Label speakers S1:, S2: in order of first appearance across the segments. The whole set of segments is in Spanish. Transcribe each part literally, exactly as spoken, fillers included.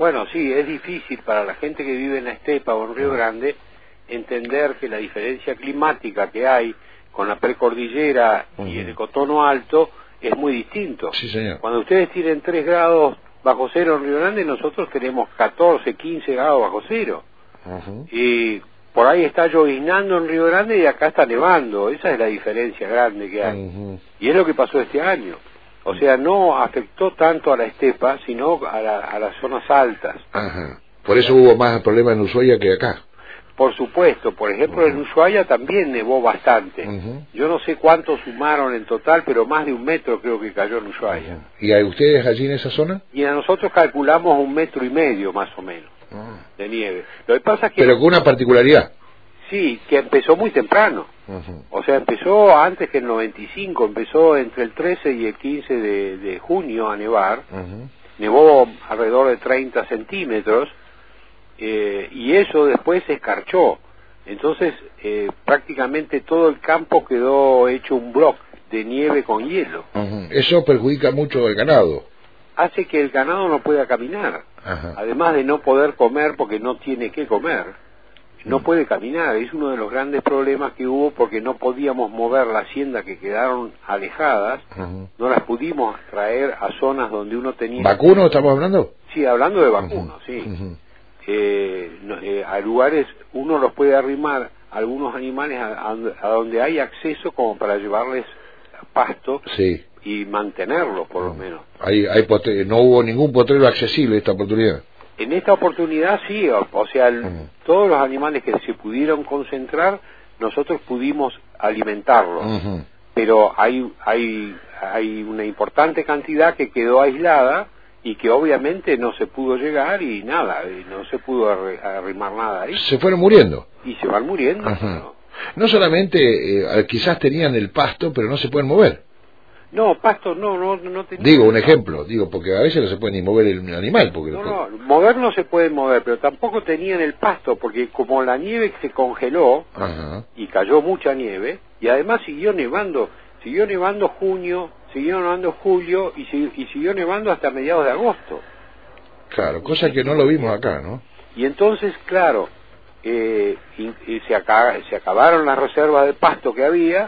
S1: Bueno, sí, es difícil para la gente que vive en la estepa o en Río Grande entender que la diferencia climática que hay con la precordillera uh-huh. y el cotono alto es muy distinto.
S2: Sí, señor.
S1: Cuando ustedes tienen tres grados bajo cero en Río Grande, nosotros tenemos catorce, quince grados bajo cero. Uh-huh. Y por ahí está lloviznando en Río Grande y acá está nevando. Esa es la diferencia grande que hay. Uh-huh. Y es lo que pasó este año. O sea, no afectó tanto a la estepa, sino a, la, a las zonas altas.
S2: Ajá. Por eso hubo más problemas en Ushuaia que acá.
S1: Por supuesto, por ejemplo, uh-huh. en Ushuaia también nevó bastante. Uh-huh. Yo no sé cuánto sumaron en total, pero más de un metro creo que cayó en Ushuaia. Uh-huh.
S2: ¿Y a ustedes allí en esa zona?
S1: Y a nosotros calculamos un metro y medio más o menos uh-huh. de nieve. Lo que pasa es que...
S2: Pero con una particularidad.
S1: Sí, que empezó muy temprano. Uh-huh. O sea, empezó antes que el noventa y cinco, empezó entre el trece y el quince de, de junio a nevar. Uh-huh. Nevó alrededor de treinta centímetros. Eh, y eso después se escarchó. Entonces eh, prácticamente todo el campo quedó hecho un bloque de nieve con hielo.
S2: Uh-huh. Eso perjudica mucho al ganado.
S1: Hace que el ganado no pueda caminar. Uh-huh. Además de no poder comer porque no tiene que comer, no uh-huh. puede caminar. Es uno de los grandes problemas que hubo porque no podíamos mover las haciendas que quedaron alejadas. Uh-huh. No las pudimos traer a zonas donde uno tenía...
S2: ¿Vacuno estamos hablando?
S1: Sí, hablando de vacuno, uh-huh. sí. Uh-huh. Eh, no, eh, a lugares uno los puede arrimar algunos animales a, a, a donde hay acceso como para llevarles pasto
S2: sí.
S1: y mantenerlos por lo menos.
S2: Hay, hay potre, no hubo ningún potrero accesible esta oportunidad.
S1: En esta oportunidad sí, o, o sea, el, uh-huh. todos los animales que se pudieron concentrar, nosotros pudimos alimentarlos, uh-huh. pero hay, hay, hay una importante cantidad que quedó aislada y que obviamente no se pudo llegar y nada, no se pudo arrimar nada ahí.
S2: Se fueron muriendo.
S1: Y se van muriendo.
S2: ¿no? No solamente, eh, quizás tenían el pasto, pero no se pueden mover.
S1: No, pasto no, no, no tenían.
S2: Digo, un ejemplo, digo, porque a veces no se puede ni mover el animal. Porque
S1: no, no, mover no se puede mover, pero tampoco tenían el pasto, porque como la nieve se congeló, ajá. y cayó mucha nieve, y además siguió nevando, siguió nevando junio, siguió nevando julio y, y siguió nevando hasta mediados de agosto.
S2: Claro, cosa que no lo vimos acá, ¿no?
S1: Y entonces, claro, eh, y, y se, acá, se acabaron las reservas de pasto que había,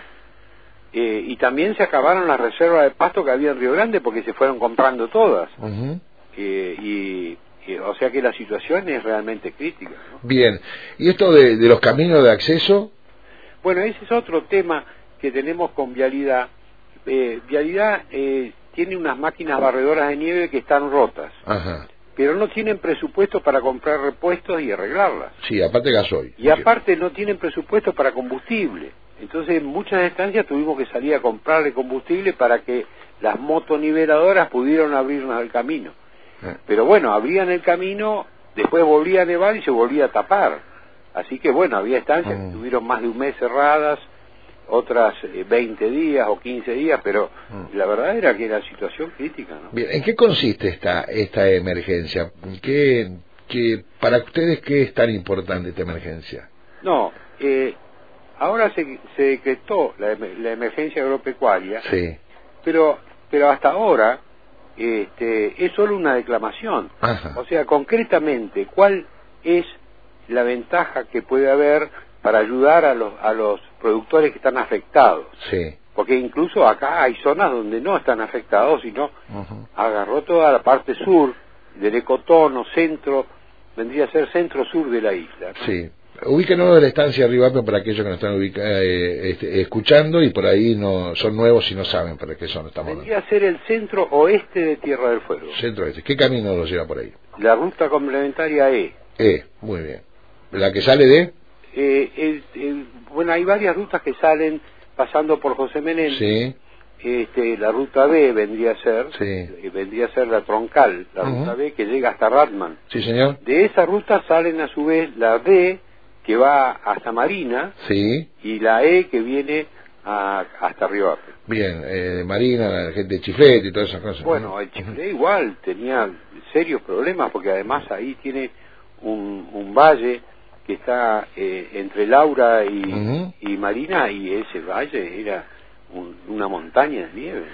S1: eh, y también se acabaron las reservas de pasto que había en Río Grande porque se fueron comprando todas. Uh-huh. eh, y, y o sea que la situación es realmente crítica, ¿no?
S2: Bien, ¿y esto de, de los caminos de acceso?
S1: Bueno, ese es otro tema que tenemos con Vialidad. Eh, Vialidad eh, tiene unas máquinas barredoras de nieve que están rotas, ajá. pero no tienen presupuesto para comprar repuestos y arreglarlas.
S2: Sí, aparte gasoil.
S1: Y aparte no tienen presupuesto para combustible. Entonces en muchas instancias tuvimos que salir a comprarle combustible para que las motoniveladoras pudieran abrirnos el camino. Ah. Pero bueno, abrían el camino, después volvía a nevar y se volvía a tapar. Así que bueno, había estancias ah. que estuvieron más de un mes cerradas, otras eh, veinte días o quince días, pero mm. la verdad era que era situación crítica, ¿no?
S2: Bien, ¿en qué consiste esta esta emergencia? ¿Qué, qué, para ustedes qué es tan importante esta emergencia?
S1: No, eh, ahora se, se decretó la, la emergencia agropecuaria, sí. pero pero hasta ahora este, es solo una declamación. Ajá. O sea, concretamente, ¿cuál es la ventaja que puede haber para ayudar a los a los productores que están afectados? Sí. Porque incluso acá hay zonas donde no están afectados, sino uh-huh. agarró toda la parte sur del ecotono, centro, vendría a ser centro-sur de la isla, ¿no? Sí.
S2: Ubíquenos de la estancia Ribape para aquellos que nos están ubica, eh, este, escuchando y por ahí no son nuevos y no saben para qué son estamos
S1: vendría hablando. A ser el centro-oeste de Tierra del Fuego.
S2: Centro-oeste. ¿Qué camino nos lleva por ahí?
S1: La ruta complementaria E.
S2: E, muy bien. ¿La que sale de...?
S1: Eh, el, el, bueno, hay varias rutas que salen pasando por José Menéndez. Sí. Este, la ruta B vendría a ser, sí. eh, vendría a ser la troncal, la uh-huh. ruta B que llega hasta Ratman.
S2: Sí, señor.
S1: De esa ruta salen a su vez la D que va hasta Marina, sí. y la E que viene a, hasta Ribape.
S2: Bien, eh, Marina, la gente de Chiflete y todas esas cosas.
S1: Bueno, el Chiflete uh-huh. igual tenía serios problemas porque además ahí tiene un, un valle que está eh, entre Laura y, uh-huh. y Marina, y ese valle era un, una montaña de nieve.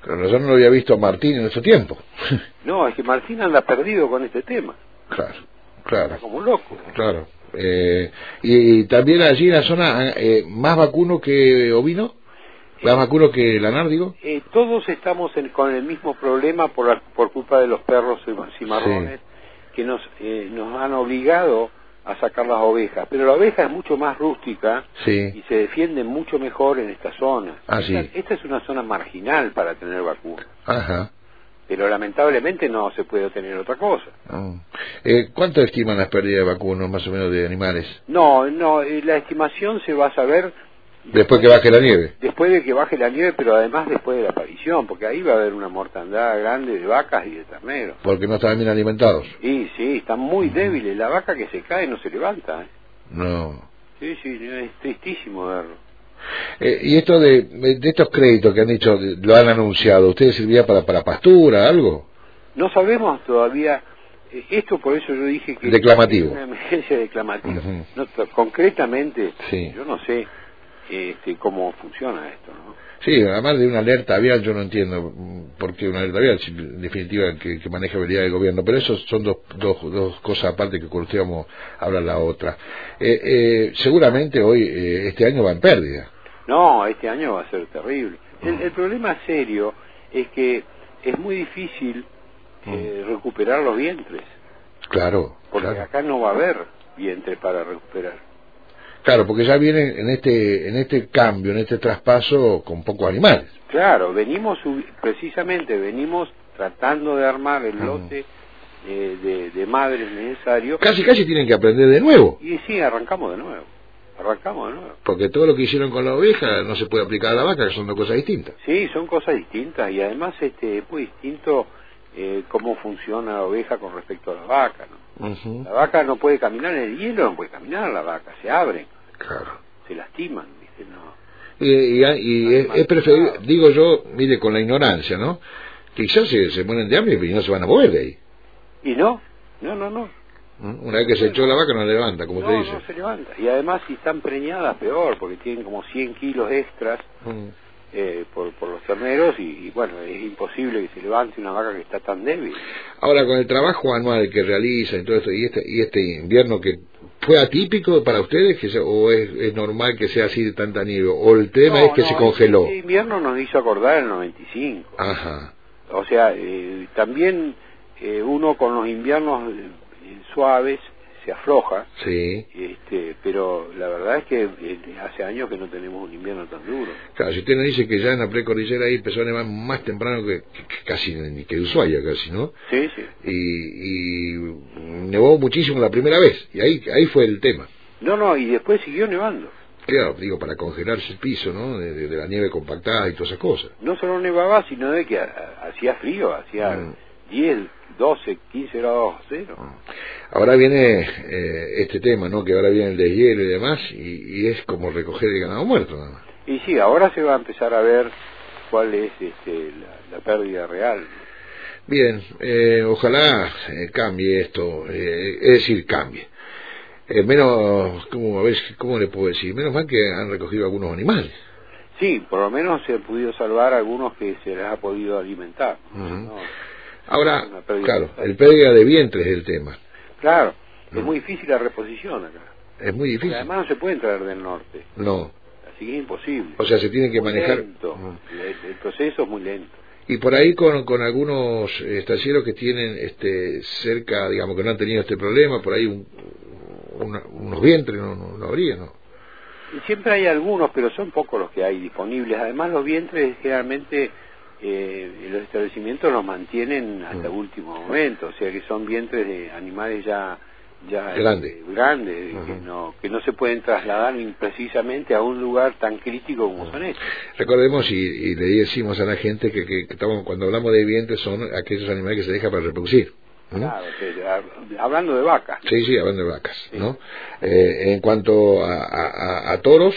S2: Pero nosotros no lo había visto a Martín en nuestro tiempo.
S1: No, es que Martín anda perdido con este tema.
S2: Claro, claro.
S1: Está como un loco.
S2: Claro. Eh, y, y también allí en la zona, eh, ¿más vacuno que ovino? ¿Más vacuno que lanar, digo?
S1: Eh, todos estamos en, con el mismo problema por, la, por culpa de los perros cimarrones, sí, que nos, eh, nos han obligado a sacar las ovejas. Pero la oveja es mucho más rústica, sí, y se defiende mucho mejor en esta zona.
S2: Ah, sí.
S1: esta, esta es una zona marginal para tener vacuno.
S2: Ajá.
S1: Pero lamentablemente no se puede obtener otra cosa.
S2: Oh. Eh, ¿Cuánto estiman las pérdidas de vacunos, más o menos, de animales?
S1: No, no, eh, la estimación se va a saber
S2: después que baje la nieve.
S1: Después de que baje la nieve, pero además después de la aparición, porque ahí va a haber una mortandad grande de vacas y de terneros.
S2: Porque no están bien alimentados.
S1: Sí, sí, están muy uh-huh. débiles. La vaca que se cae no se levanta. ¿eh?
S2: No.
S1: Sí, sí, es tristísimo verlo.
S2: Eh, y esto de, de estos créditos que han dicho, lo han anunciado, ¿ustedes servía para, para pastura, algo?
S1: No sabemos todavía. Esto por eso yo dije que
S2: declamativo.
S1: Es una emergencia declamativa.
S2: Uh-huh.
S1: No, concretamente,
S2: sí,
S1: yo no sé este, cómo funciona esto, ¿no?
S2: Sí, además de una alerta vial, yo no entiendo por qué una alerta vial, en definitiva, que, que maneja habilidad del gobierno, pero eso son dos, dos, dos cosas aparte que con usted vamos a hablar la otra. Eh, eh, seguramente hoy, eh, este año va en pérdida.
S1: No, este año va a ser terrible. El, el problema serio es que es muy difícil eh, recuperar los vientres.
S2: Claro.
S1: Porque
S2: claro.
S1: acá no va a haber vientre para recuperar.
S2: Claro, porque ya vienen en este en este cambio, en este traspaso, con pocos animales.
S1: Claro, venimos, precisamente, venimos tratando de armar el lote eh, de, de madres necesario.
S2: Casi, casi tienen que aprender de nuevo.
S1: Y sí, arrancamos de nuevo. Arrancamos de nuevo.
S2: Porque todo lo que hicieron con la oveja no se puede aplicar a la vaca, que son dos cosas distintas.
S1: Sí, son cosas distintas, y además este es muy distinto eh, cómo funciona la oveja con respecto a la vaca, ¿no? Uh-huh. La vaca no puede caminar en el hielo, no puede caminar la vaca, se abren,
S2: claro,
S1: se lastiman, ¿viste? No.
S2: Y, y, y es, es preferible, digo yo, mire, con la ignorancia, ¿no? Quizás se, se mueren de hambre y no se van a mover de ahí.
S1: Y no, no, no, no.
S2: Una vez que se echó la vaca no levanta, como
S1: no,
S2: usted dice.
S1: No, se levanta. Y además si están preñadas, peor, porque tienen como cien kilos extras uh-huh. eh, por, por los terneros y, y bueno, es imposible que se levante una vaca que está tan débil.
S2: Ahora, con el trabajo anual que realiza y todo esto, y este, y este invierno que fue atípico para ustedes, que se, o es, es normal que sea así de tanta nieve, o el tema no, es que no, se congeló.
S1: El invierno nos hizo acordar el noventa y cinco.
S2: Ajá.
S1: O sea, eh, también eh, uno con los inviernos eh, suaves se afloja,
S2: sí,
S1: este, pero la verdad es que eh, hace años que no tenemos un invierno tan duro.
S2: Claro, si usted nos dice que ya en la precordillera ahí empezó a nevar más temprano que, que, que casi ni que Ushuaia casi, ¿no?
S1: Sí, sí.
S2: Y, y nevó muchísimo la primera vez, y ahí ahí fue el tema.
S1: No, no, y después siguió nevando.
S2: Claro, digo, para congelarse el piso, ¿no? De, de, de la nieve compactada y todas esas cosas.
S1: No solo nevaba, sino de que a, a, hacía frío, hacía mm. diez, doce, quince grados cero.
S2: Ahora viene eh, este tema, ¿no? Que ahora viene el deshielo y demás, y, y es como recoger el ganado muerto, nada más.
S1: Y sí, ahora se va a empezar a ver cuál es este, la, la pérdida real.
S2: Bien, eh, ojalá eh, cambie esto, eh, es decir, cambie. Eh, menos, ¿cómo, a ver, ¿cómo le puedo decir? Menos mal que han recogido algunos animales.
S1: Sí, por lo menos se han podido salvar algunos que se les ha podido alimentar.
S2: Uh-huh.
S1: ¿no?
S2: Ahora, claro, el pérdida de vientre es el tema.
S1: Claro, es uh-huh. muy difícil la reposición acá.
S2: Es muy difícil.
S1: Porque además no se pueden traer del norte.
S2: No.
S1: Así que es imposible.
S2: O sea, se tiene que
S1: muy
S2: manejar.
S1: Lento. Uh-huh. El, el proceso es muy lento.
S2: Y por ahí con, con algunos estancieros que tienen este cerca, digamos, que no han tenido este problema, por ahí un, una, unos vientres no, no, no habría, ¿no?
S1: Y siempre hay algunos, pero son pocos los que hay disponibles. Además, los vientres generalmente eh, los establecimientos los mantienen hasta el último momento, o sea que son vientres de animales ya ya
S2: grande.
S1: eh, grandes, uh-huh. que no que no se pueden trasladar precisamente a un lugar tan crítico como uh-huh. son estos.
S2: Recordemos y, y le decimos a la gente que, que, que estamos, cuando hablamos de vientres son aquellos animales que se dejan para reproducir. ¿no?
S1: Claro, que, hablando de vacas.
S2: Sí, sí, hablando de vacas,
S1: sí.
S2: ¿no? Eh, en cuanto a, a, a toros.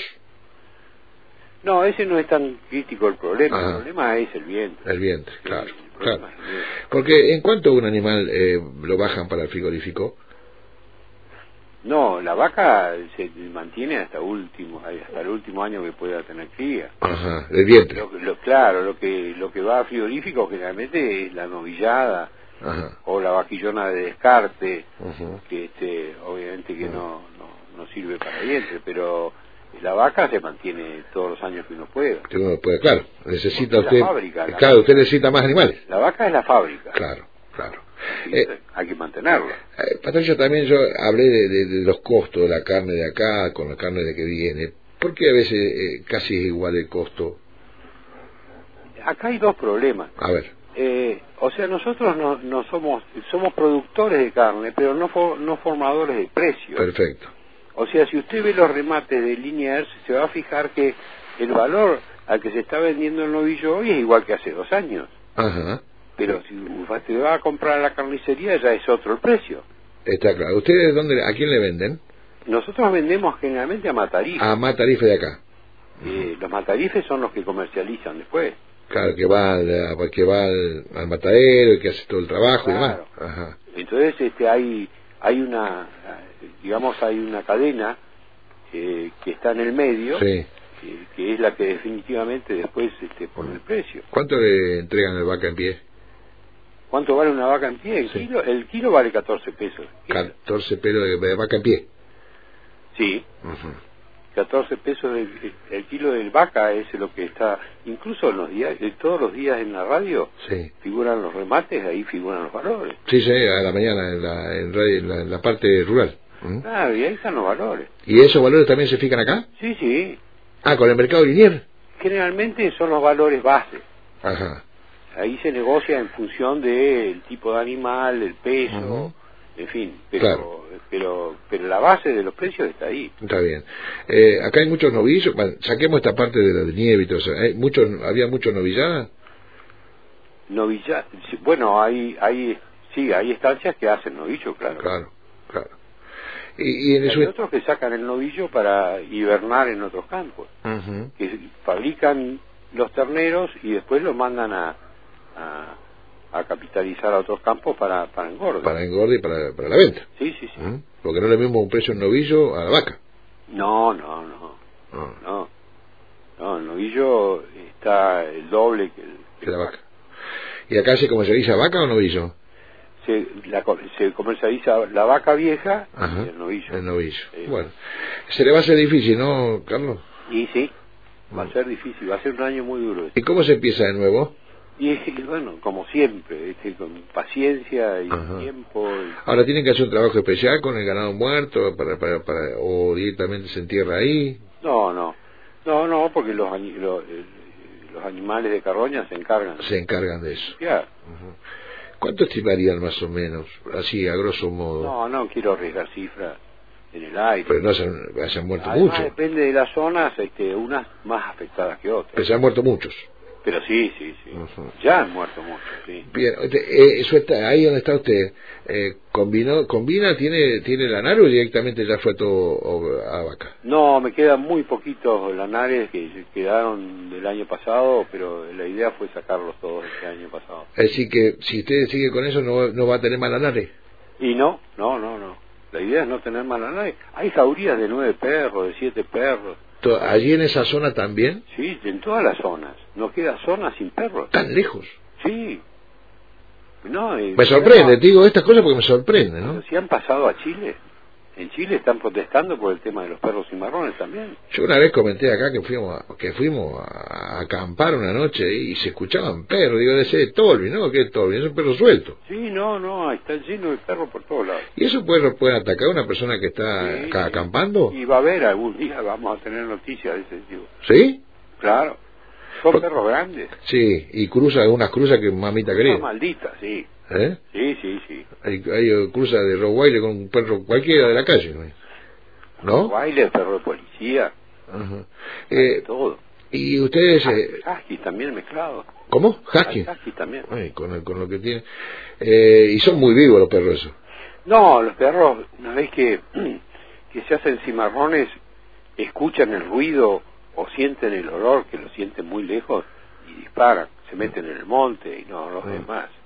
S1: No, ese no es tan crítico el problema,
S2: Ajá.
S1: el problema es el vientre.
S2: El vientre, claro,
S1: sí,
S2: claro. Porque en cuanto a un animal eh, lo bajan para el frigorífico.
S1: No, la vaca se mantiene hasta último, hasta el último año que pueda tener cría.
S2: Ajá, de vientre.
S1: Lo, lo, claro, lo que lo que va a frigorífico generalmente es la novillada. Ajá. O la vaquillona de descarte, uh-huh. que este, obviamente que uh-huh. no, no, no sirve para vientre, pero la vaca se mantiene todos los años que uno pueda.
S2: Que uno puede, claro, necesita usted,
S1: la fábrica, la
S2: claro, usted necesita más animales.
S1: La vaca es la fábrica.
S2: Claro, claro.
S1: Eh, hay que mantenerla.
S2: Eh, Patricia, también yo hablé de, de, de los costos de la carne de acá con la carne de que viene. ¿Por qué a veces eh, casi es igual el costo?
S1: Acá hay dos problemas.
S2: A ver.
S1: Eh, o sea, nosotros no, no somos somos productores de carne, pero no for, no formadores de precios.
S2: Perfecto.
S1: O sea, si usted ve los remates de Liniers, se va a fijar que el valor al que se está vendiendo el novillo hoy es igual que hace dos años.
S2: Ajá.
S1: Pero si usted va a comprar a la carnicería ya es otro el precio.
S2: Está claro. ¿Ustedes dónde, a quién le venden?
S1: Nosotros vendemos generalmente a Matarife.
S2: A Matarife de acá.
S1: Eh, uh-huh. Los Matarifes son los que comercializan después.
S2: Claro, que va al, que va al, al matadero y que hace todo el trabajo, claro. Y demás. Ajá.
S1: Entonces este hay hay una digamos hay una cadena eh, que está en el medio, sí. eh, que es la que definitivamente después este pone el precio.
S2: ¿Cuánto le entregan el vaca en pie?
S1: ¿Cuánto vale una vaca en pie? El, sí. kilo, el kilo vale catorce pesos.
S2: catorce pesos de, de vaca en pie.
S1: Sí.
S2: Uh-huh.
S1: catorce pesos el, el kilo de vaca es lo que está, incluso en los días, todos los días en la radio, sí. Figuran los remates, ahí figuran los valores.
S2: Sí, sí, a la mañana en la, en radio, en la, en la parte rural.
S1: ¿Mm? Claro, y ahí están los valores.
S2: ¿Y esos valores también se fijan acá?
S1: Sí, sí.
S2: Ah, ¿con el mercado Liniers?
S1: Generalmente son los valores base.
S2: Ajá.
S1: Ahí se negocia en función del tipo de animal, el peso... Uh-huh. En fin, pero, claro. pero pero la base de los precios está ahí.
S2: Está bien. Eh, acá hay muchos novillos. Bueno, saquemos esta parte de la de nieve y todo eso. ¿Hay muchos, ¿Había muchos novilladas?
S1: Novilla, bueno, hay, hay, sí, hay estancias que hacen novillo, claro.
S2: Claro, claro. Y, y en eso...
S1: Hay otros que sacan el novillo para hibernar en otros campos. Uh-huh. Que fabrican los terneros y después los mandan a... a a capitalizar a otros campos para, para engorde.
S2: Para engorde y para, para la venta.
S1: Sí, sí, sí.
S2: ¿Mm? Porque no es lo mismo un precio en novillo a la vaca.
S1: No, no, no. No, no. no el novillo está el doble que, el,
S2: que la vaca. ¿Y acá se comercializa vaca o novillo?
S1: Se, la, se comercializa la vaca vieja.
S2: Ajá,
S1: y el novillo.
S2: El novillo. Sí. Bueno, se le va a hacer difícil, ¿no, Carlos?
S1: Y sí, va a ser difícil, va a ser un año muy duro.
S2: ¿Y cómo se empieza de nuevo?
S1: Y bueno, como siempre, este, con paciencia y Ajá. tiempo. Y...
S2: Ahora, ¿tienen que hacer un trabajo especial con el ganado muerto para, para, para o directamente se entierra ahí?
S1: No, no, no, no, porque los, los, los animales de carroña se encargan.
S2: Se encargan de eso.
S1: Ya.
S2: Uh-huh. ¿Cuánto estimarían más o menos, así a grosso modo?
S1: No, no quiero arriesgar cifras en el aire.
S2: Pero no se han, se han muerto
S1: Además,
S2: muchos.
S1: Depende de las zonas, este, unas más afectadas que otras.
S2: Pero se han muerto muchos.
S1: Pero sí, sí, sí. Uh-huh. Ya han muerto muchos, sí.
S2: Bien, eh, eso está, ahí donde está usted, eh, ¿combinó, ¿combina, tiene tiene lanar o directamente ya fue todo a vaca?
S1: No, me quedan muy poquitos lanares que quedaron del año pasado, pero la idea fue sacarlos todos este año pasado.
S2: Así que si usted sigue con eso, ¿no, no va a tener más lanares?
S1: Y no, no, no, no. La idea es no tener más lanares. Hay jaurías de nueve perros, de siete perros.
S2: ¿Allí en esa zona también?
S1: Sí, en todas las zonas. No queda zona sin perros.
S2: ¿Tan lejos?
S1: Sí. No, eh,
S2: me sorprende, no, digo estas cosas porque me sorprende, ¿no?
S1: Si han pasado a Chile. En Chile están protestando por el tema de los perros cimarrones también.
S2: Yo una vez comenté acá que fuimos a, que fuimos a acampar una noche y se escuchaban perros. Digo, de ese Tolvi, ¿no? ¿Qué es Tolvi? Es un perro suelto.
S1: Sí, no, no, está lleno de perros por todos lados.
S2: ¿Y esos perros pueden atacar a una persona que está sí, acá acampando?
S1: Y va a haber algún día, vamos a tener noticias de ese tipo.
S2: ¿Sí?
S1: Claro. Son por... perros grandes.
S2: Sí, y cruza, algunas cruzas que mamita querida.
S1: Una maldita, sí.
S2: ¿Eh?
S1: Sí, sí, sí.
S2: Hay, hay cruzas de Rottweiler con un perro cualquiera de la calle, ¿no?
S1: Rottweiler, perro de policía.
S2: Ajá. Eh,
S1: todo.
S2: ¿Y ustedes...? Eh...
S1: Husky también mezclado.
S2: ¿Cómo? Husky.
S1: Husky también.
S2: Ay, con, el, con lo que tiene. Eh, y son muy vivos los perros esos.
S1: No, los perros, una vez que, que se hacen cimarrones, escuchan el ruido o sienten el olor, que lo sienten muy lejos, y disparan. Se meten en el monte y no los ven más.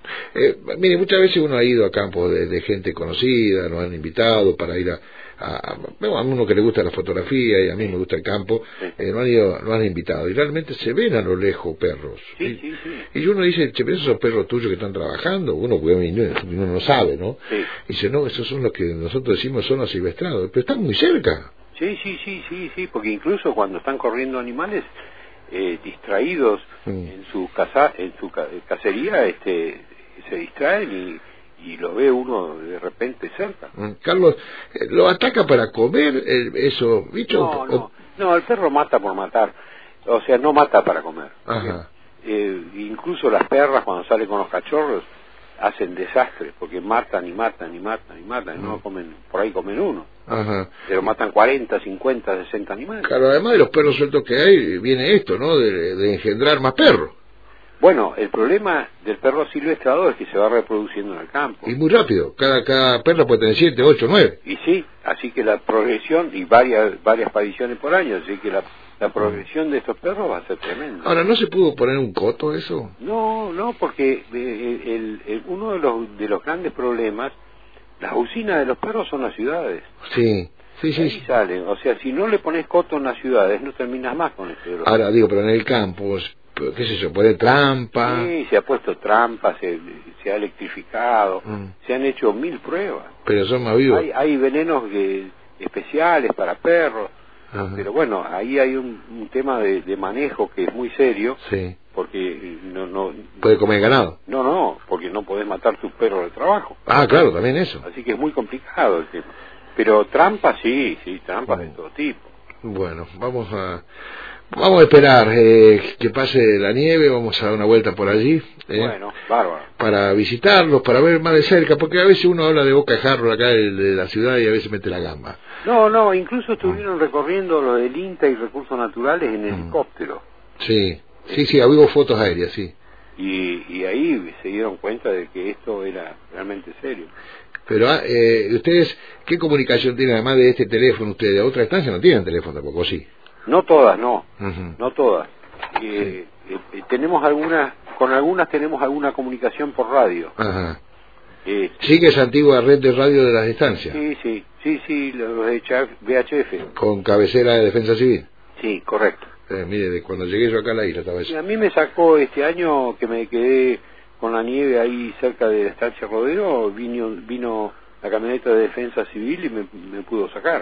S2: Eh, mire, muchas veces uno ha ido a campos de, de gente conocida, nos han invitado para ir a, a, a, a uno que le gusta la fotografía y a mí me gusta el campo, sí. eh, nos han ido, nos han invitado y realmente se ven a lo lejos perros.
S1: Sí,
S2: y,
S1: sí, sí.
S2: y uno dice, che, pero esos perros tuyos que están trabajando, uno, uno no sabe, ¿no?
S1: Sí.
S2: Y dice, no, esos son los que nosotros decimos son asilvestrados, pero están muy cerca.
S1: Sí, sí, sí, sí, sí, porque incluso cuando están corriendo animales eh, distraídos mm. en su casa, en su ca cacería, este, se distraen y, y lo ve uno de repente cerca.
S2: Mm. Carlos, ¿lo ataca para comer eh, esos bichos?
S1: No, no, no, el perro mata por matar, o sea, no mata para comer.
S2: Ajá.
S1: Eh, incluso las perras cuando salen con los cachorros hacen desastres porque matan y matan y matan y matan y no comen, por ahí comen uno.
S2: Ajá.
S1: Pero matan cuarenta, cincuenta, sesenta animales.
S2: Claro, además de los perros sueltos que hay, viene esto, ¿no? De, de engendrar más perros.
S1: Bueno, el problema del perro silvestrado es que se va reproduciendo en el campo.
S2: Y muy rápido, cada cada perro puede tener siete, ocho, nueve.
S1: Y sí, así que la progresión, y varias varias apariciones por año, así que la, la progresión de estos perros va a ser tremenda.
S2: Ahora, ¿no se pudo poner un coto eso?
S1: No, no, porque el, el, el, uno de los, de los grandes problemas, las usinas de los perros son las ciudades.
S2: Sí, sí, sí.
S1: Ahí salen, o sea, si no le pones coto en las ciudades, no terminas más con esto. De los
S2: Ahora, digo, pero en el campo, qué sé yo, poner trampa.
S1: Sí, se ha puesto trampa, se, se ha electrificado, mm. se han hecho mil pruebas.
S2: Pero son más vivos.
S1: Hay, hay venenos que, especiales para perros,
S2: ajá.
S1: Pero bueno, ahí hay un, un tema de, de manejo que es muy serio.
S2: Sí.
S1: Porque no, no...
S2: ¿Puede comer ganado?
S1: No, no, porque no podés matar tus perros de trabajo.
S2: Ah, claro, también eso.
S1: Así que es muy complicado el tema. Pero trampas sí, sí, trampas bueno. de todo tipo.
S2: Bueno, vamos a... Vamos a esperar eh, que pase la nieve, vamos a dar una vuelta por allí. Eh,
S1: bueno, bárbaro.
S2: Para visitarlos, para ver más de cerca, porque a veces uno habla de Boca de Jarro acá de, de la ciudad y a veces mete la gamba.
S1: No, no, incluso estuvieron mm. recorriendo lo del INTA y Recursos Naturales en
S2: mm.
S1: helicóptero.
S2: Sí, sí, sí, hubo fotos aéreas, sí.
S1: Y, y ahí se dieron cuenta de que esto era realmente serio.
S2: Pero, eh, ¿ustedes qué comunicación tienen además de este teléfono? ¿Ustedes de otra estancia no tienen teléfono tampoco, sí?
S1: No todas, no,
S2: uh-huh.
S1: no todas. Eh, sí. eh, tenemos algunas, con algunas tenemos alguna comunicación por radio.
S2: Ajá. Eh, ¿Sí que es antigua red de radio de las estancias?
S1: Sí, sí, sí, sí, los de V H F.
S2: ¿Con cabecera de Defensa Civil?
S1: Sí, correcto.
S2: Eh, mire, de cuando llegué yo acá a la isla estaba eso.
S1: Y a mí me sacó este año que me quedé con la nieve ahí cerca de la estancia Rodeo, vino, vino la camioneta de Defensa Civil y me, me pudo sacar.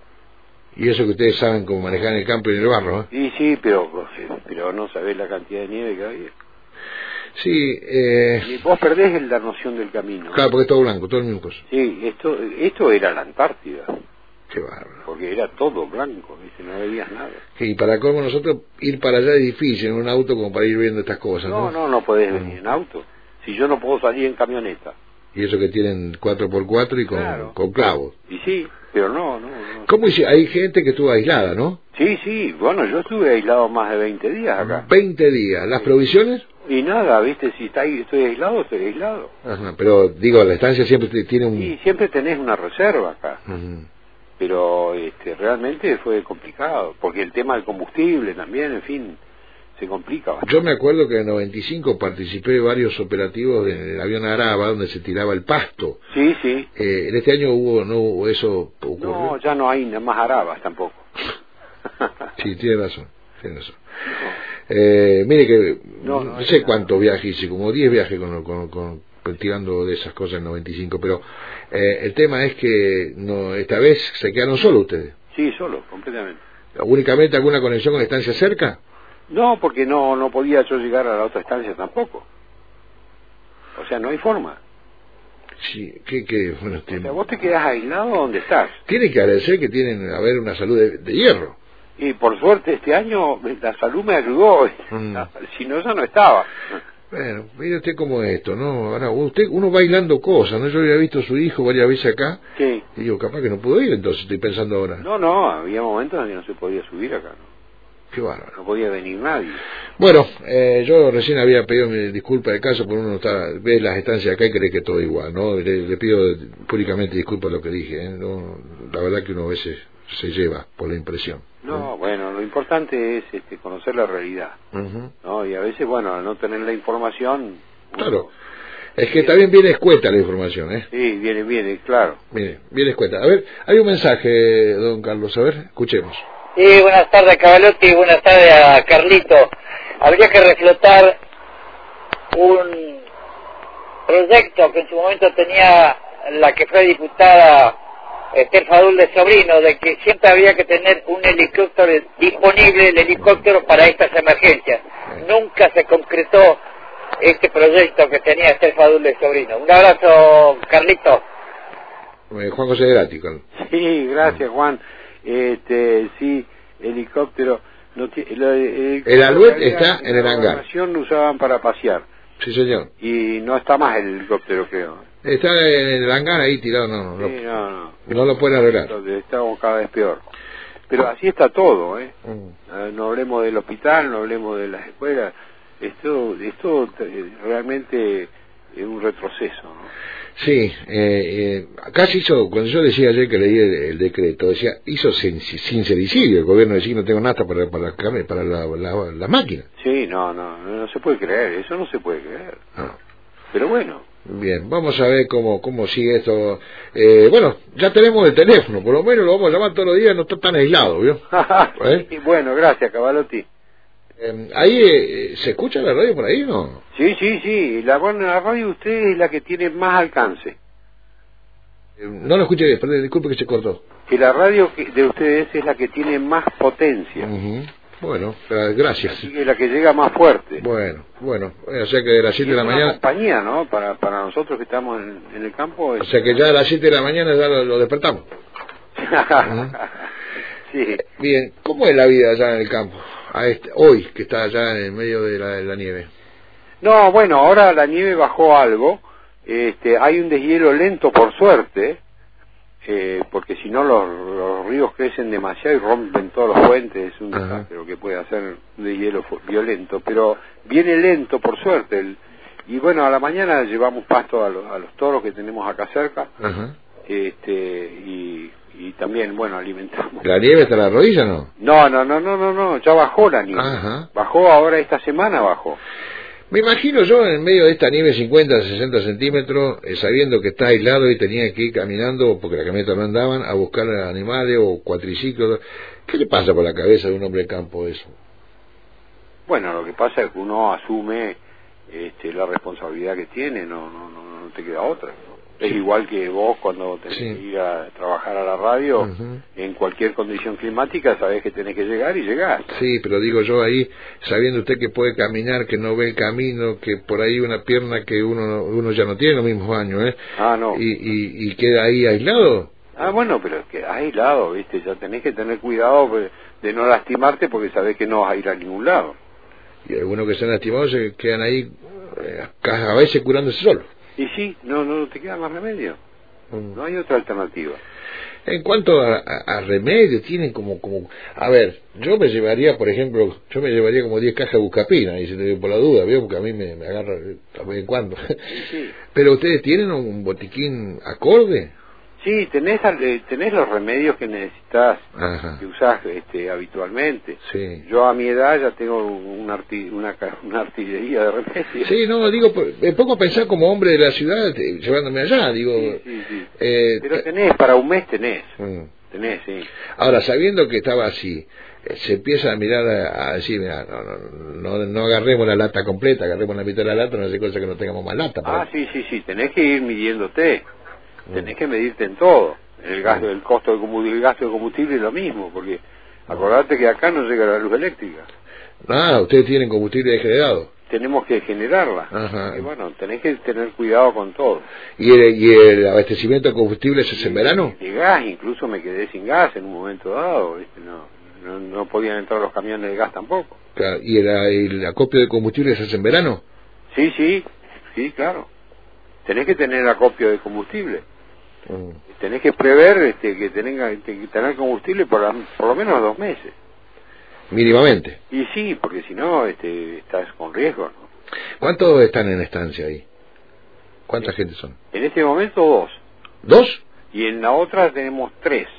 S2: Y eso que ustedes saben cómo manejar en el campo y en el barro, ¿eh?
S1: Sí, sí, pero, pero no sabés la cantidad de nieve que había.
S2: Sí, eh...
S1: Y vos perdés la noción del camino.
S2: Claro, porque es todo blanco, todo el mismo cosa.
S1: Sí, esto, esto era la Antártida.
S2: Qué bárbaro.
S1: Porque era todo blanco, ¿viste? No veías nada.
S2: Y para cómo nosotros ir para allá es difícil en un auto como para ir viendo estas cosas, ¿no?
S1: No, no, no podés venir mm. en auto. Si yo no puedo salir en camioneta.
S2: Y eso que tienen cuatro por cuatro y con, claro. con clavos.
S1: Y sí, pero no, no. no.
S2: ¿Cómo dice? Hay gente que estuvo aislada, ¿no?
S1: Sí, sí, bueno, yo estuve aislado más de veinte días acá.
S2: ¿veinte días? ¿Las sí. provisiones?
S1: Y nada, ¿viste? Si está ahí, estoy aislado, estoy aislado.
S2: Ajá, pero digo, la estancia siempre tiene un...
S1: Sí, siempre tenés una reserva acá.
S2: Uh-huh.
S1: Pero este, realmente fue complicado, porque el tema del combustible también, en fin, se complica bastante.
S2: Yo me acuerdo que en el noventa y cinco participé de varios operativos del avión Araba, donde se tiraba el pasto.
S1: Sí, sí.
S2: Eh, en este año hubo, no hubo eso ocurrió.
S1: No, ya no hay más Arabas tampoco.
S2: Sí, tiene razón, tiene razón. No. Eh, mire que no, no, no sé cuántos viajes hice, como diez viajes con, con, con, tirando de esas cosas en noventa y cinco, pero eh, el tema es que no, esta vez se quedaron solos ustedes.
S1: Sí, solos, completamente.
S2: ¿Únicamente alguna conexión con la estancia cerca?
S1: No, porque no no podía yo llegar a la otra estancia tampoco. O sea, no hay forma.
S2: Sí, que, que bueno,
S1: o sea, vos te quedás aislado donde estás.
S2: Tienen que agradecer que tienen a ver una salud de, de hierro.
S1: Y por suerte este año la salud me ayudó, mm. si no ya no estaba.
S2: Bueno, mire usted cómo es esto, ¿no? Ahora, usted, uno va hilando cosas, ¿no? Yo había visto a su hijo varias veces acá,
S1: sí.
S2: Y digo, capaz que no pudo ir, entonces estoy pensando ahora.
S1: No, no, había momentos en que no se podía subir acá, ¿no?
S2: Qué bárbaro.
S1: No podía venir nadie.
S2: Bueno, eh, yo recién había pedido mi disculpa de caso, porque uno está, ve las estancias acá y cree que todo igual, ¿no? Le, le pido públicamente disculpas lo que dije, ¿eh? No, la verdad que uno a veces se lleva por la impresión.
S1: No, ¿no? Bueno, lo importante es este, conocer la realidad, uh-huh. ¿no? Y a veces, bueno, al no tener la información...
S2: Claro. Es que también viene escueta la información, ¿eh?
S1: Sí, viene, viene, claro.
S2: Viene, viene escueta. A ver, hay un mensaje, don Carlos, a ver, escuchemos.
S3: Sí, buenas tardes, Cavalotti, buenas tardes a Carlito. Habría que reflotar un proyecto que en su momento tenía la que fue diputada Esther Fadul de Sobrino, de que siempre había que tener un helicóptero disponible, el helicóptero para estas emergencias. Nunca se concretó este proyecto que tenía Esther Fadul de Sobrino. Un abrazo, Carlito.
S2: Eh, Juan José Grati.
S1: Sí, gracias, Juan. Este, sí, helicóptero. No lo, el
S2: el Alouette está en, en el hangar.
S1: Lo usaban para pasear.
S2: Sí, señor.
S1: Y no está más el helicóptero, creo.
S2: Está en el hangar ahí tirado, no, no,
S1: sí, no, no.
S2: no lo pueden arreglar.
S1: Estamos cada vez peor. Pero así está todo, ¿eh? Mm. No hablemos del hospital, no hablemos de las escuelas. Esto, esto realmente es un retroceso, ¿no?
S2: Sí, eh, eh, casi hizo, cuando yo decía ayer que leí el, el decreto, decía, hizo sin, sincericidio el gobierno, decía, no tengo nada para, para, para la, la, la máquina.
S1: Sí, no, no, no se puede creer, eso no se puede creer. No. Pero bueno.
S2: Bien, vamos a ver cómo cómo sigue esto. Eh, bueno, ya tenemos el teléfono, por lo menos lo vamos a llamar todos los días, no está tan aislado, ¿vio?
S1: ¿Eh? Sí, bueno, gracias, Cavalotti.
S2: Eh, ¿Ahí eh, se escucha la radio por ahí o no?
S1: Sí, sí, sí, la, bueno, la radio de ustedes es la que tiene más alcance.
S2: Eh, no lo escuché bien, perdón, disculpe que se cortó.
S1: Que la radio de ustedes es la que tiene más potencia.
S2: Uh-huh. Bueno, gracias.
S1: Así que la que llega más fuerte.
S2: Bueno, bueno, o sea que de las siete de la mañana...
S1: Es una compañía, ¿no? Para, para nosotros que estamos en, en el campo... Es...
S2: O sea que ya a las siete de la mañana ya lo, lo despertamos. ¿Uh-huh?
S1: Sí.
S2: Bien, ¿cómo es la vida allá en el campo? A este, hoy, que está allá en medio de la, de la nieve.
S1: No, bueno, ahora la nieve bajó algo. Este, hay un deshielo lento, por suerte, eh, porque si no los, los ríos crecen demasiado y rompen todos los puentes. Es un desastre lo que puede hacer un deshielo violento, pero viene lento, por suerte. El, y bueno, a la mañana llevamos pasto a los, a los toros que tenemos acá cerca. Ajá. Este, y... y también, bueno, alimentamos.
S2: ¿La nieve hasta la rodilla no?
S1: No, no, no, no, no, no, ya bajó la nieve.
S2: Ajá.
S1: Bajó ahora esta semana, bajó.
S2: Me imagino yo en medio de esta nieve cincuenta, sesenta centímetros, eh, sabiendo que está aislado y tenía que ir caminando, porque las camionetas no andaban, a buscar animales o cuatriciclos. ¿Qué le pasa por la cabeza de un hombre de campo eso?
S1: Bueno, lo que pasa es que uno asume este, la responsabilidad que tiene, no, no, no, no te queda otra. Es sí. Igual que vos cuando tenés sí. que ir a trabajar a la radio, uh-huh. en cualquier condición climática sabés que tenés que llegar y llegás.
S2: Sí, pero digo yo ahí, sabiendo usted que puede caminar, que no ve el camino, que por ahí una pierna que uno uno ya no tiene los mismos años, ¿eh?
S1: Ah, no.
S2: Y, y, y queda ahí aislado.
S1: Ah, bueno, pero es que aislado, ¿viste? Ya tenés que tener cuidado de no lastimarte porque sabés que no vas a ir a ningún lado.
S2: Y algunos que se han lastimado se quedan ahí eh, a veces curándose solos.
S1: Y sí, no, no te queda más remedio. No hay otra alternativa.
S2: En cuanto a, a, a remedio, tienen como, como... A ver, yo me llevaría, por ejemplo, yo me llevaría como diez cajas de buscapina, y se te digo por la duda, ¿veo? Porque a mí me, me agarra de vez en cuando. Sí, sí. Pero ustedes tienen un botiquín acorde.
S1: Sí, tenés, tenés los remedios que necesitas, Ajá. que usás este, habitualmente.
S2: Sí.
S1: Yo a mi edad ya tengo una, arti, una, una artillería de remedios.
S2: Sí, no, digo, me pongo a pensar como hombre de la ciudad, llevándome allá, digo...
S1: Sí, sí, sí. Eh, Pero tenés, para un mes tenés, mm. tenés, sí.
S2: Ahora, sabiendo que estaba así, se empieza a mirar a, a decir, mira, no, no, no, no agarremos la lata completa, agarremos la mitad de la lata, no hace cosa que no tengamos más lata.
S1: Ah, para... sí, sí, sí, tenés que ir midiéndote. Tenés que medirte en todo. El gasto, el costo de combustible, el gasto de combustible es lo mismo, porque acordate que acá no llega la luz eléctrica.
S2: Ah, ustedes tienen combustible generado.
S1: Tenemos que generarla.
S2: Ajá.
S1: Y bueno, tenés que tener cuidado con todo.
S2: ¿Y el, y el abastecimiento de combustible es en verano?
S1: De gas, incluso me quedé sin gas en un momento dado, ¿viste? No, no, no podían entrar los camiones de gas tampoco.
S2: Claro. ¿Y el, el acopio de combustible se hace en verano?
S1: Sí, sí, sí, claro. Tenés que tener acopio de combustible. Mm. Tenés que prever este, que tenga que tener combustible por, por lo menos dos meses.
S2: Mínimamente.
S1: Y sí, porque si no este, estás con riesgo, ¿no?
S2: ¿Cuántos están en estancia ahí? ¿Cuánta
S1: sí.
S2: gente son?
S1: En este momento dos.
S2: ¿Dos?
S1: Y en la otra tenemos tres.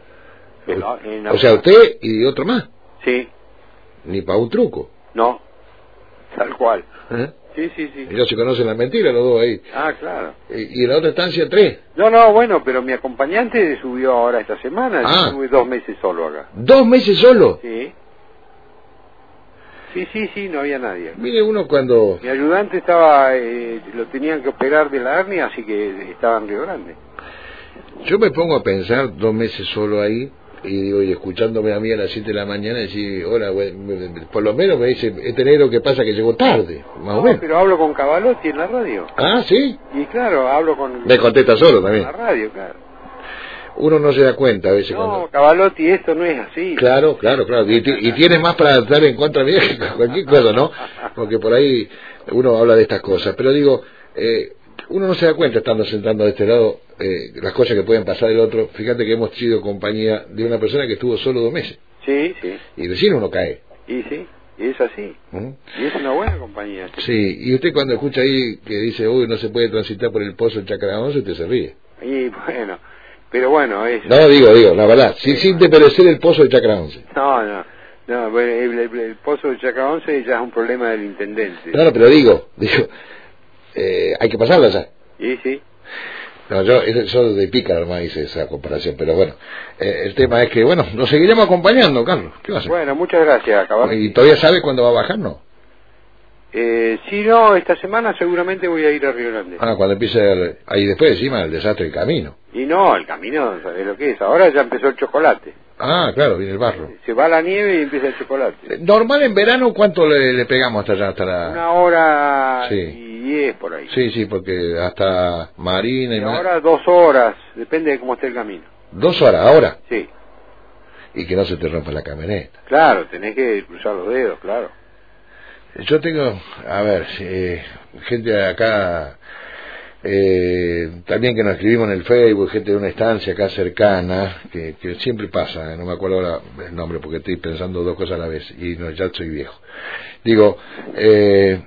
S2: Pero en la o sea, usted y otro más.
S1: Sí.
S2: Ni para un truco.
S1: No, tal cual.
S2: ¿Eh?
S1: Sí, sí, sí.
S2: Ellos se conocen las mentiras, los dos ahí.
S1: Ah, claro.
S2: Y, y en la otra estancia, tres.
S1: No, no, bueno, pero mi acompañante subió ahora esta semana.
S2: Ah.
S1: Yo estuve dos meses solo acá.
S2: ¿Dos meses solo?
S1: Sí. Sí, sí, sí, no había nadie.
S2: Mire uno cuando...
S1: Mi ayudante estaba, eh, lo tenían que operar de la hernia, así que estaba en Río Grande.
S2: Yo me pongo a pensar dos meses solo ahí, y digo, y escuchándome a mí a las siete de la mañana, y decir, hola, güey, por lo menos me dice, este enero que pasa que llegó tarde, más
S1: no,
S2: o menos.
S1: Pero hablo con Cavalotti en la radio.
S2: Ah, ¿sí?
S1: Y claro, hablo con...
S2: Me contesta solo también.
S1: En la radio, claro.
S2: Uno no se da cuenta a veces
S1: no,
S2: cuando...
S1: Cavalotti, esto no es así.
S2: Claro, claro, claro. Y, y tienes más para estar en contra mía que cualquier cosa, ¿no? Porque por ahí uno habla de estas cosas. Pero digo, eh, uno no se da cuenta estando sentando de este lado eh, las cosas que pueden pasar del otro. Fíjate que hemos sido compañía de una persona que estuvo solo dos meses.
S1: Sí, sí.
S2: Y recién uno cae.
S1: Y sí, y es así. ¿Mm? Y es una buena compañía.
S2: Sí. sí, y usted cuando escucha ahí que dice, uy, no se puede transitar por el pozo del Chacra once, usted se ríe.
S1: Y bueno... Pero bueno, es...
S2: No, digo, digo, la verdad, sí, sin desmerecer el pozo de Chacra once.
S1: No, no, no, bueno, el, el, el pozo de Chacra once ya es un problema del intendente.
S2: Claro, pero digo, digo, eh, hay que pasarla ya.
S1: Sí, sí.
S2: No, yo, yo de pícara nomás hice esa comparación, pero bueno, eh, el tema es que, bueno, nos seguiremos acompañando, Carlos. ¿Qué va a hacer?
S1: Bueno, muchas gracias, Caballo.
S2: ¿Y todavía sabe cuándo va a bajar, no?
S1: Eh, sí, no, esta semana seguramente voy a ir a Río Grande.
S2: Ah, cuando empiece, el, ahí después encima el desastre del camino.
S1: Y no, el camino, ¿sabes lo que es? Ahora ya empezó el chocolate.
S2: Ah, claro, viene el barro.
S1: Se va la nieve y empieza el chocolate.
S2: Normal en verano, ¿cuánto le, le pegamos hasta allá? Hasta la...
S1: Una hora
S2: sí.
S1: y diez por ahí.
S2: Sí, sí, porque hasta Marina y...
S1: y ahora dos horas, depende de cómo esté el camino.
S2: ¿Dos horas ahora?
S1: Sí.
S2: Y que no se te rompa la camioneta.
S1: Claro, tenés que cruzar los dedos, claro.
S2: Yo tengo, a ver, eh, gente de acá, eh, también que nos escribimos en el Facebook, gente de una estancia acá cercana, que, que siempre pasa, eh, no me acuerdo ahora el nombre porque estoy pensando dos cosas a la vez, y no, ya soy viejo. Digo, eh,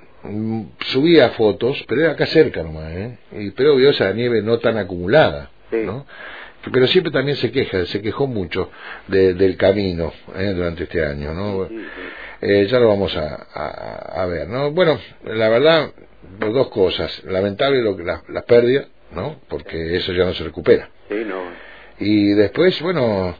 S2: subía fotos, pero era acá cerca nomás, ¿eh? Y, pero vio esa nieve no tan acumulada, sí. ¿No? Pero siempre también se queja, se quejó mucho de, del camino ¿eh? Durante este año, ¿no? Sí, sí, sí. Eh, ya lo vamos a, a, a ver, ¿no? Bueno, la verdad, por dos cosas. Lamentable lo que las la pérdidas, ¿no? Porque eso ya no se recupera.
S1: Sí, no.
S2: Y después, bueno,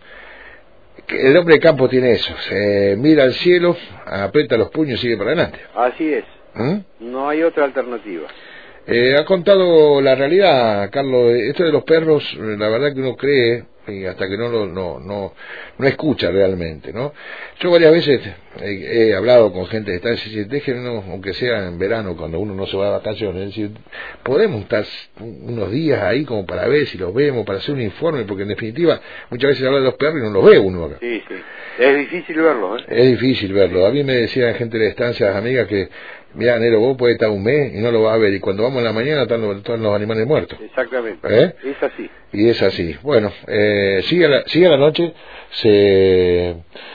S2: el hombre de campo tiene eso. Se mira al cielo, aprieta los puños y sigue para adelante.
S1: Así es. ¿Mm? No hay otra alternativa.
S2: Eh, ha contado la realidad, Carlos. Esto de los perros, la verdad que uno cree... y hasta que no lo no no no escucha realmente, ¿no? Yo varias veces he, he hablado con gente de esta, decir, déjenos, aunque sea en verano, cuando uno no se va de vacaciones, es decir, podemos estar unos días ahí como para ver si los vemos, para hacer un informe, porque en definitiva muchas veces habla de los perros y no los ve uno acá.
S1: Sí, sí, es difícil verlo, ¿eh?
S2: Es difícil verlo. A mí me decía gente de la estancia, amigas, que mira, Nero, vos podés estar un mes y no lo vas a ver, y cuando vamos en la mañana están los, están los animales muertos.
S1: Exactamente,
S2: ¿Eh?
S1: Es así.
S2: Y es así. Bueno, eh, sigue, la, sigue la noche, se,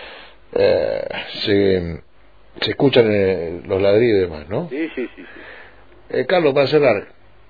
S2: eh, se, se escuchan eh, los ladridos y demás, ¿no?
S1: Sí, sí, sí. sí.
S2: Eh, Carlos, para cerrar,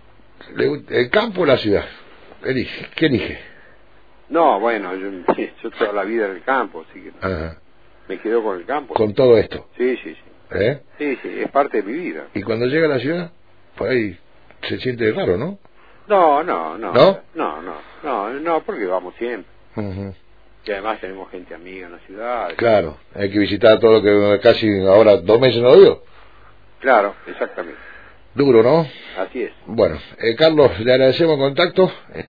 S2: ¿el campo o la ciudad? Elige. ¿Qué elige?
S1: No, bueno, yo, yo toda la vida en el campo, así que
S2: Ajá.
S1: Me quedo con el campo.
S2: ¿Con todo esto?
S1: Sí, sí, sí.
S2: ¿Eh?
S1: Sí, sí, es parte de mi vida.
S2: ¿Y cuando llega a la ciudad? Por ahí se siente raro, ¿no?
S1: No, no, no.
S2: ¿No?
S1: No, no, no, no, porque vamos siempre.
S2: Uh-huh.
S1: Y además tenemos gente amiga en la ciudad.
S2: Claro, hay que visitar todo lo que casi ahora dos meses no vio.
S1: Claro, exactamente.
S2: Duro, ¿no?
S1: Así es.
S2: Bueno, eh, Carlos, le agradecemos el contacto.